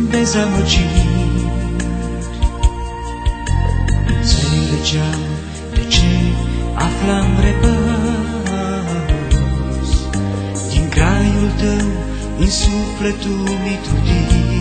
dezamăgiri. Înțelegeam de ce aflam repăs din graiul tău, în sufletul mi trudit.